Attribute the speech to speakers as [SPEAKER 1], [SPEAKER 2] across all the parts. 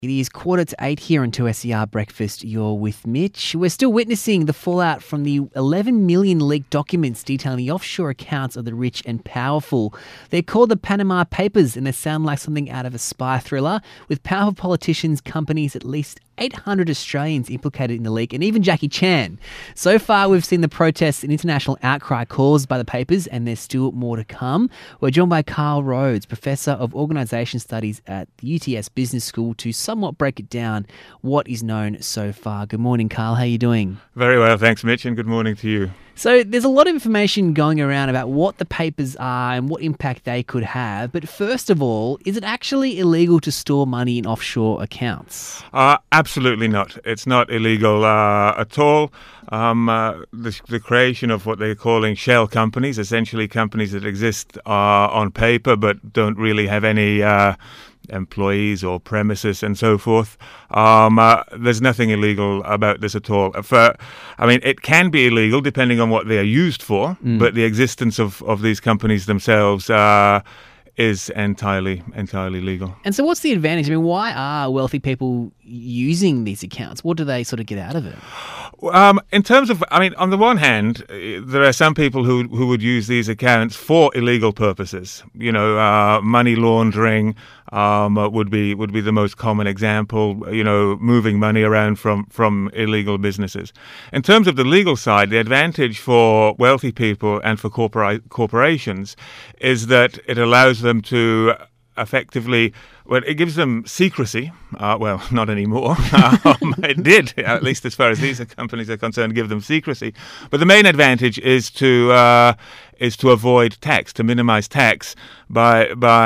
[SPEAKER 1] It is 7:45 here on 2SER Breakfast. You're with Mitch. We're still witnessing the fallout from the 11 million leaked documents detailing the offshore accounts of the rich and powerful. They're called the Panama Papers, and they sound like something out of a spy thriller, with powerful politicians, companies, at least 800 Australians implicated in the leak, and even Jackie Chan. So far, we've seen the protests and international outcry caused by the papers, and there's still more to come. We're joined by Carl Rhodes, Professor of Organisation Studies at the UTS Business School, to somewhat break it down what is known so far. Good morning, Carl. How are you doing?
[SPEAKER 2] Very well, thanks, Mitch, and good morning to you.
[SPEAKER 1] So there's a lot of information going around about what the papers are and what impact they could have. But first of all, is it actually illegal to store money in offshore accounts?
[SPEAKER 2] Absolutely not. It's not illegal at all. The creation of what they're calling shell companies, essentially companies that exist on paper but don't really have any employees or premises and so forth. There's nothing illegal about this at all. It can be illegal depending on what they are used for, but the existence of these companies themselves is entirely legal.
[SPEAKER 1] And so what's the advantage? I mean, why are wealthy people using these accounts? What do they sort of get out of it?
[SPEAKER 2] In terms of, on the one hand, there are some people who would use these accounts for illegal purposes. Money laundering would be the most common example. Moving money around from illegal businesses. In terms of the legal side, the advantage for wealthy people and for corporations is that it allows them to effectively, it gives them secrecy. Not anymore. It did, at least as far as these companies are concerned, give them secrecy. But the main advantage is to avoid tax, to minimize tax by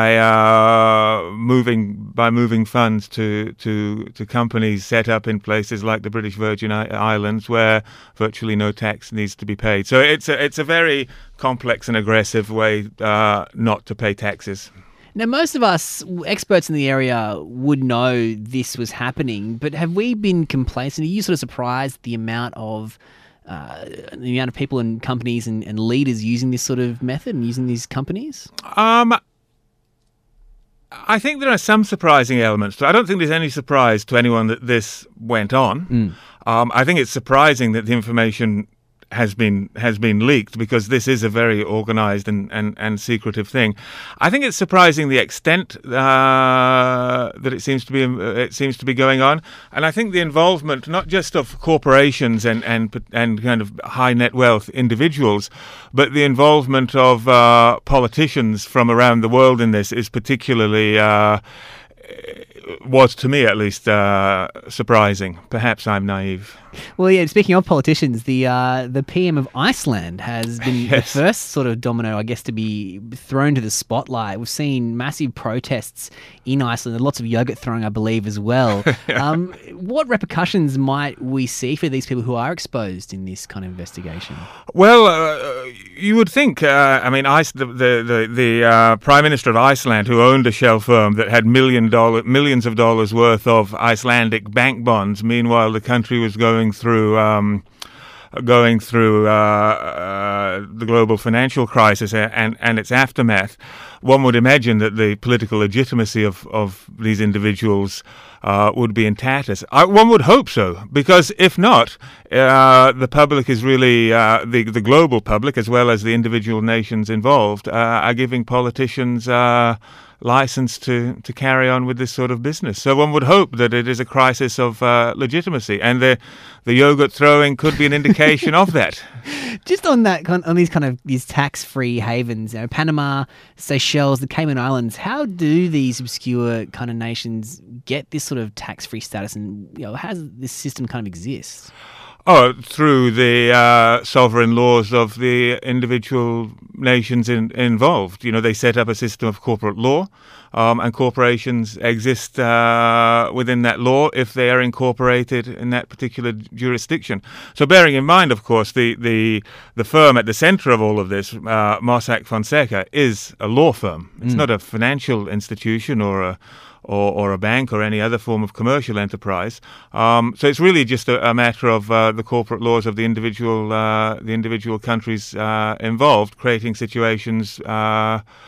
[SPEAKER 2] moving funds to companies set up in places like the British Virgin Islands, where virtually no tax needs to be paid. So it's a very complex and aggressive way not to pay taxes.
[SPEAKER 1] Now, most of us experts in the area would know this was happening, but have we been complacent? Are you sort of surprised at the amount of people and companies and leaders using this sort of method and using these companies?
[SPEAKER 2] I think there are some surprising elements. I don't think there's any surprise to anyone that this went on. I think it's surprising that the information has been leaked, because this is a very organized and secretive thing. I think it's surprising the extent that it seems to be going on, and I think the involvement not just of corporations and kind of high net wealth individuals, but the involvement of politicians from around the world in this is particularly was, to me at least, surprising. Perhaps I'm naive.
[SPEAKER 1] Well, yeah, speaking of politicians, the PM of Iceland has been the first sort of domino, I guess, to be thrown to the spotlight. We've seen massive protests in Iceland, and lots of yogurt throwing, I believe, as well. What repercussions might we see for these people who are exposed in this kind of investigation?
[SPEAKER 2] Well, you would think, the Prime Minister of Iceland, who owned a shell firm that had millions of dollars worth of Icelandic bank bonds, meanwhile the country was going through the global financial crisis and its aftermath, one would imagine that the political legitimacy of these individuals would be in tatters. One would hope so, because if not, the public is really, the global public, as well as the individual nations involved, are giving politicians license to carry on with this sort of business. So one would hope that it is a crisis of legitimacy, and the yogurt throwing could be an indication of that.
[SPEAKER 1] Just on that, on these tax-free havens, Panama, Seychelles, the Cayman Islands, how do these obscure kind of nations get this sort of tax-free status, and how does this system kind of exist?
[SPEAKER 2] Through the sovereign laws of the individual nations involved. They set up a system of corporate law, and corporations exist within that law if they are incorporated in that particular jurisdiction. So bearing in mind, of course, the firm at the center of all of this, Mossack Fonseca, is a law firm. It's not a financial institution or a bank or any other form of commercial enterprise. So it's really just a matter of the corporate laws of the individual countries involved, creating situations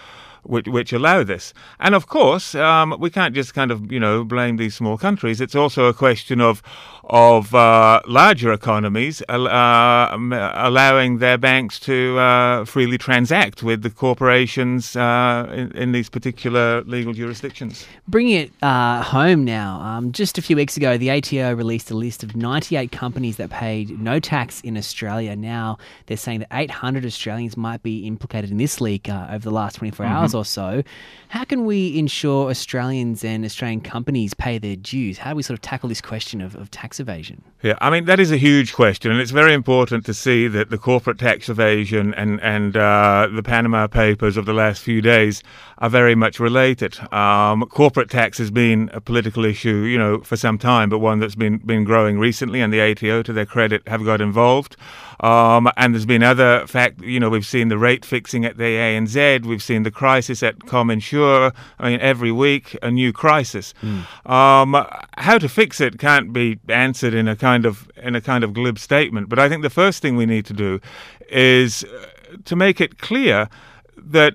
[SPEAKER 2] which allow this. And of course, we can't just kind of, blame these small countries. It's also a question of larger economies allowing their banks to freely transact with the corporations in these particular legal jurisdictions.
[SPEAKER 1] Bringing it home now, just a few weeks ago, the ATO released a list of 98 companies that paid no tax in Australia. Now they're saying that 800 Australians might be implicated in this leak over the last 24 hours or so. How can we ensure Australians and Australian companies pay their dues? How do we sort of tackle this question of tax evasion?
[SPEAKER 2] Yeah, I mean, that is a huge question, and it's very important to see that the corporate tax evasion and the Panama Papers of the last few days are very much related. Corporate tax has been a political issue, for some time, but one that's been growing recently, and the ATO, to their credit, have got involved. And there's been other we've seen the rate fixing at the ANZ, we've seen the crisis at ComInsure. I mean, every week a new crisis. How to fix it can't be answered in a kind of glib statement. But I think the first thing we need to do is to make it clear that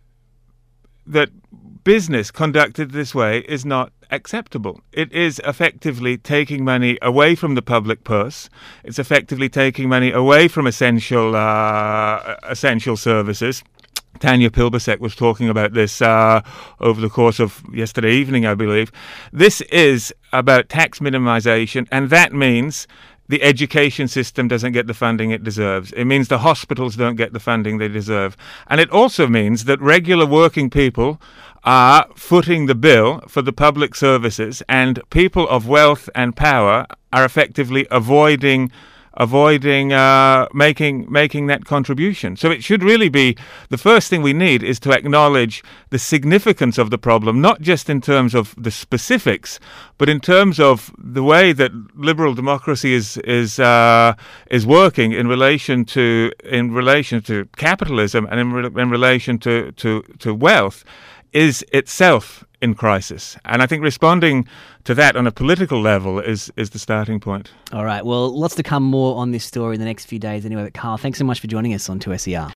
[SPEAKER 2] business conducted this way is not acceptable. It is effectively taking money away from the public purse. It's effectively taking money away from essential services. Tanya Pilbasek was talking about this over the course of yesterday evening, I believe. This is about tax minimization, and that means the education system doesn't get the funding it deserves. It means the hospitals don't get the funding they deserve. And it also means that regular working people are footing the bill for the public services, and people of wealth and power are effectively avoiding making that contribution. So it should really be the first thing we need is to acknowledge the significance of the problem, not just in terms of the specifics, but in terms of the way that liberal democracy is working in relation to capitalism and in relation to wealth is itself in crisis. And I think responding to that on a political level is the starting point.
[SPEAKER 1] All right. Well, lots to come more on this story in the next few days anyway. But Carl, thanks so much for joining us on 2SER.